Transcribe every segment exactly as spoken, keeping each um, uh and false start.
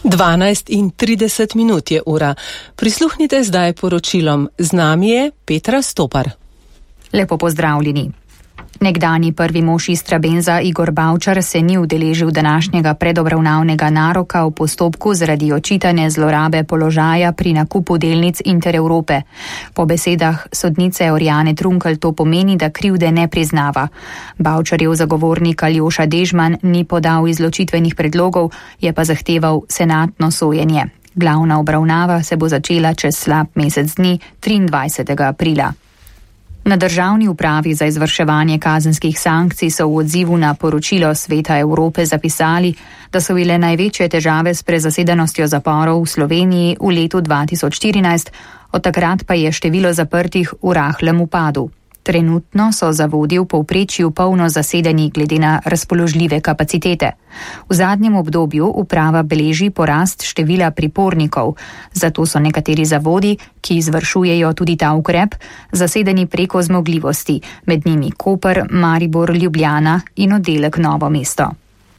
dvanajst in trideset minut je ura. Prisluhnite zdaj poročilom. Z nami je Petra Stopar. Lepo pozdravljeni. Nekdanji prvi mož Istrabenza Igor Bavčar se ni udeležil današnjega predobravnavnega naroka v postopku zaradi očitane zlorabe položaja pri nakupu delnic Intereurope. Po besedah sodnice Orjane Trunkelj to pomeni, da krivde ne priznava. Bavčarjev zagovornik Aljoša Dežman ni podal izločitvenih predlogov, je pa zahteval senatno sojenje. Glavna obravnava se bo začela čez slab mesec dni, triindvajsetega aprila. Na Državni upravi za izvrševanje kazenskih sankcij so v odzivu na poročilo Sveta Evrope zapisali, da so bile največje težave s prezasedenostjo zaporov v Sloveniji v letu dva tisoč štirinajst, od takrat pa je število zaprtih v rahlem upadu. Trenutno so zavodi v povprečju polno zasedeni glede na razpoložljive kapacitete. V zadnjem obdobju uprava beleži porast števila pripornikov, zato so nekateri zavodi, ki izvršujejo tudi ta ukrep, zasedeni preko zmogljivosti, med njimi Koper, Maribor, Ljubljana in oddelek Novo mesto.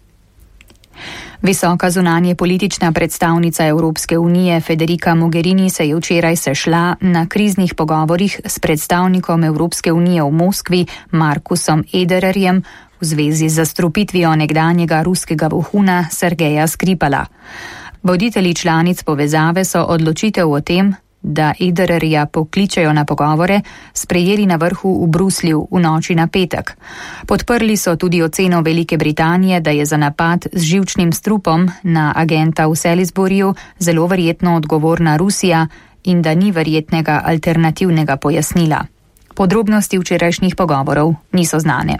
Visoka zunanje politična predstavnica Evropske unije Federica Mogherini se je včeraj sešla na kriznih pogovorih s predstavnikom Evropske unije v Moskvi Markusom Edererjem v zvezi z zastrupitvijo nekdanjega ruskega vohuna Sergeja Skripala. Voditelji članic povezave so odločitev o tem, da Edererja pokličejo na pogovore, sprejeli na vrhu v Bruslju v noči na petek. Podprli so tudi oceno Velike Britanije, da je za napad z živčnim strupom na agenta v Salisburyju zelo verjetno odgovorna Rusija in da ni verjetnega alternativnega pojasnila. Podrobnosti včerajšnjih pogovorov niso znane.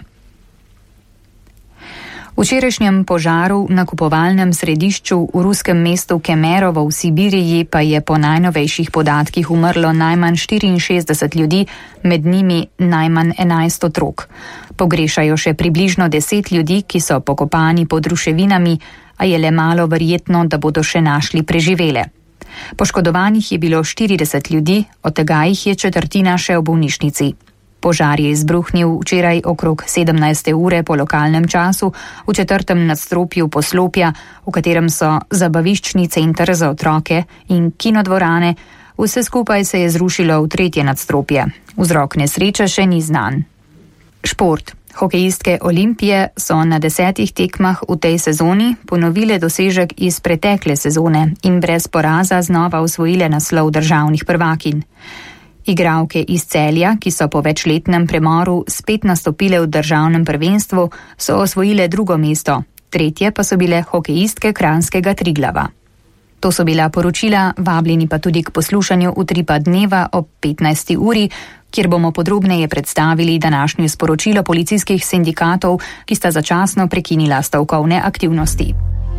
V včerajšnjem požaru na kupovalnem središču v ruskem mestu Kemerovo v Sibiriji pa je po najnovejših podatkih umrlo najmanj štiriinšestdeset ljudi, med njimi najmanj enajst otrok. Pogrešajo še približno deset ljudi, ki so pokopani pod ruševinami, a je le malo verjetno, da bodo še našli preživele. Poškodovanih je bilo štirideset ljudi, od tega jih je četrtina še v bolnišnici. Požar je izbruhnil včeraj okrog sedemnajste ure po lokalnem času v četrtem nadstropju poslopja, v katerem so zabaviščni center za otroke in kinodvorane. Vse skupaj se je zrušilo v tretje nadstropje. Vzrok nesreče še ni znan. Šport. Hokejistke Olimpije so na desetih tekmah v tej sezoni ponovile dosežek iz pretekle sezone in brez poraza znova osvojile naslov državnih prvakinj. Igralke iz Celja, ki so po večletnem premoru spet nastopile v državnem prvenstvu, so osvojile drugo mesto, tretje pa so bile hokejistke kranjskega Triglava. To so bila poročila, vabljeni pa tudi k poslušanju Utripa dneva ob petnajsti uri, kjer bomo podrobneje predstavili današnje sporočilo policijskih sindikatov, ki sta začasno prekinila stavkovne aktivnosti.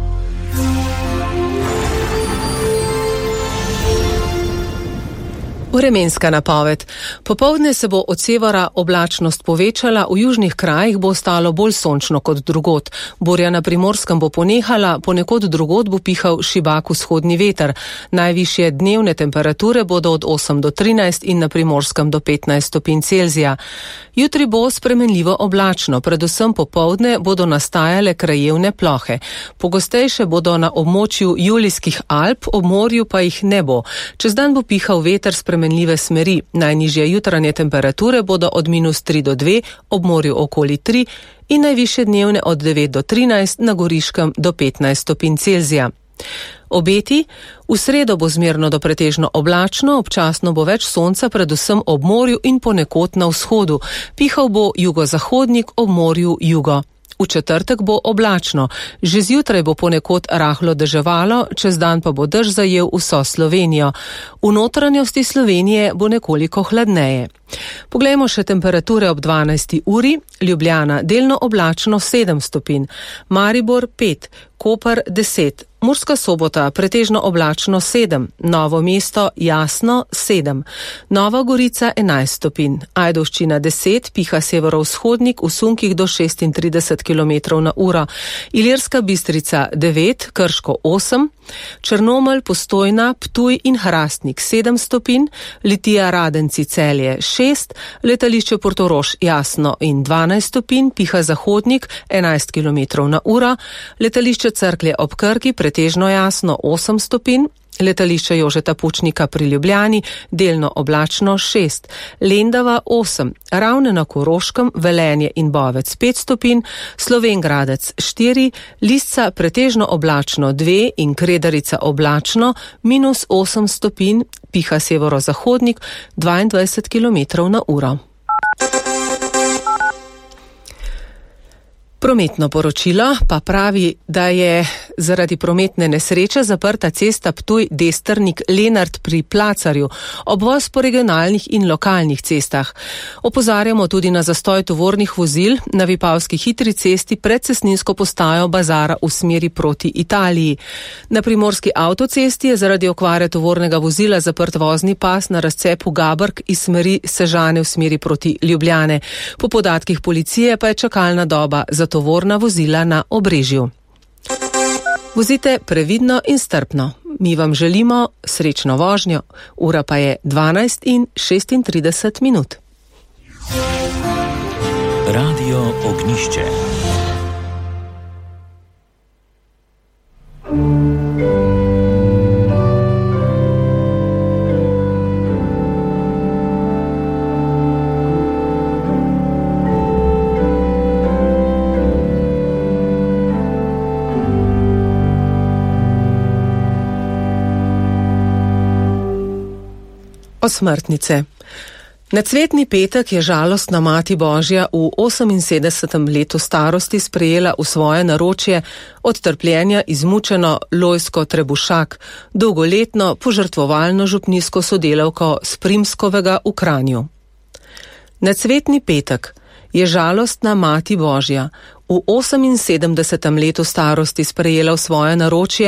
Vremenska napoved. Popoldne se bo od severa oblačnost povečala, v južnih krajih bo ostalo bolj sončno kot drugod. Burja na Primorskem bo ponehala, ponekod drugod bo pihal šibak vzhodni veter. Najvišje dnevne temperature bodo od osem do trinajst in na Primorskem do petnajst stopinj Celzija. Jutri bo spremenljivo oblačno, predvsem popoldne bodo nastajale krajevne plohe. Pogostejše bodo na območju Julijskih Alp, ob morju pa jih ne bo. Čez dan bo pihal veter spremenljive smeri. Najnižje jutranje temperature bodo od minus tri do dve, ob morju okoli tri in najvišje dnevne od devet do trinajst, na Goriškem do petnajst stopinj Celzija. Obeti. V sredo bo zmerno do pretežno oblačno, občasno bo več sonca, predvsem ob morju in ponekod na vzhodu. Pihal bo jugozahodnik, ob morju jugo. V četrtek bo oblačno. Že zjutraj bo ponekod rahlo deževalo, čez dan pa bo dež zajel vso Slovenijo. V notranjosti Slovenije bo nekoliko hladneje. Poglejmo še temperature ob dvanajsti uri. Ljubljana delno oblačno sedem stopinj, Maribor pet, Koper deset, Murska Sobota pretežno oblačno sedem, Novo mesto jasno sedem, Nova Gorica enajst stopinj, Ajdovščina deset, piha severovzhodnik v sunkih do šestintrideset kilometrov na uro, Ilirska Bistrica devet, Krško osem, Črnomelj, Postojna, Ptuj in Hrastnik sedem stopinj, Litija, Radenci, Celje šest, letališče Portorož jasno in dvanajst stopinj, piha zahodnik enajst kilometrov na uro, letališče Letališče Cerklje ob Krki pretežno jasno osem stopinj, letališče Jožeta Pučnika pri Ljubljani delno oblačno šest, Lendava osem, Ravne na Koroškem, Velenje in Bovec pet stopinj, Slovenj Gradec štiri, Lisca pretežno oblačno dve in Kredarica oblačno minus osem stopinj, piha severozahodnik dvaindvajset kilometrov na uro. Prometno poročilo pa pravi, da je zaradi prometne nesreče zaprta cesta Ptuj-Destrnik-Lenart pri Placarju, obvoz po regionalnih in lokalnih cestah. Opozarjamo tudi na zastoj tovornih vozil na Vipavski hitri cesti pred cestninsko postajo Bazara v smeri proti Italiji. Na Primorski avtocesti je zaradi okvare tovornega vozila zaprt vozni pas na razcepu Gabrk iz smeri Sežane v smeri proti Ljubljane. Po podatkih policije pa je čakalna doba za tovorna vozila na Obrežju. Vozite previdno in strpno. Mi vam želimo srečno vožnjo. Ura pa je dvanajst in šestintrideset minut. Radio Ognišče. Osmrtnice. Nacvetni petek je žalostna Mati Božja v oseminsedemdesetem letu starosti sprejela v svoje naročje od trpljenja izmučeno Lojzko Trebušak, dolgoletno požrtvovalno župnijsko sodelavko s Primskovega v Kranju. Nacvetni petek je žalostna Mati Božja v oseminsedemdesetem letu starosti sprejela v svoje naročje